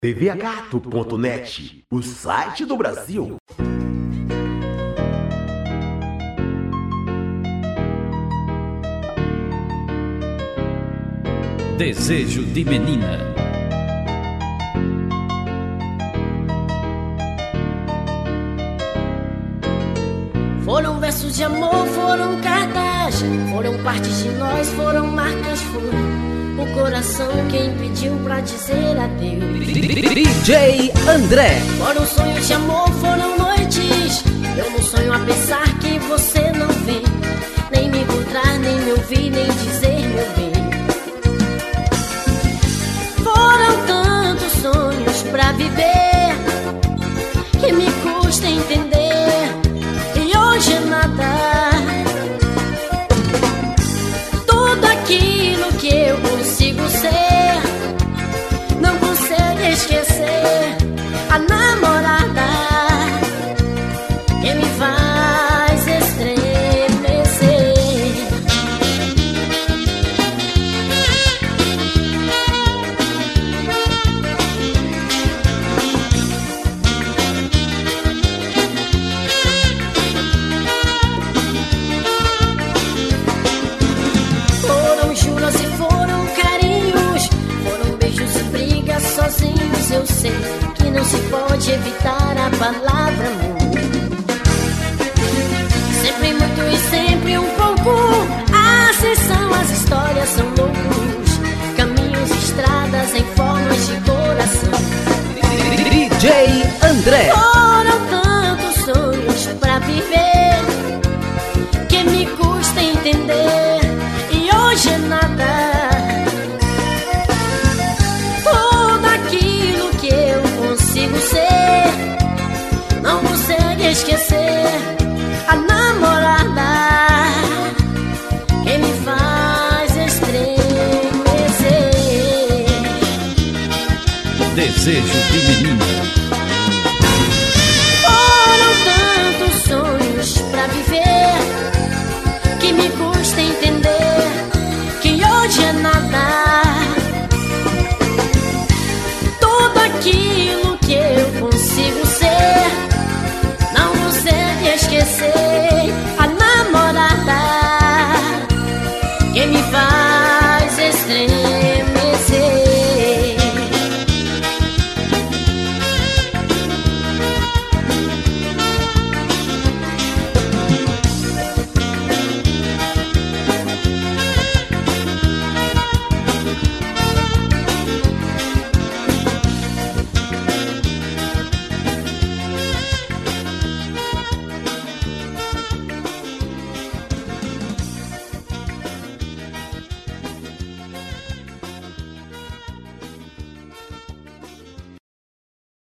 tvagato.net, o site do Brasil. Desejo de menina. Foram versos de amor, foram cartas, foram partes de nós, foram marcas, foi o coração quem pediu pra dizer adeus. DJ André. Foram sonhos de amor, foram noites, eu não sonho a pensar que você não vem, nem me encontrar, nem me ouvir, nem dizer meu bem. Foram tantos sonhos pra viver, que me custa entender, e hoje é nada. Tudo aquilo que eu consigo ser, não consegue esquecer a namorada que me faz estremecer. Sozinhos eu sei que não se pode evitar a palavra amor. Sempre muito e sempre um pouco, assim são as histórias, são loucos caminhos, estradas em formas de coração. DJ André. Foram tantos sonhos pra viver, que me custa entender, e hoje é nada. Consigo ser, não consegue esquecer a namorada que me faz estremecer. Desejo de menina.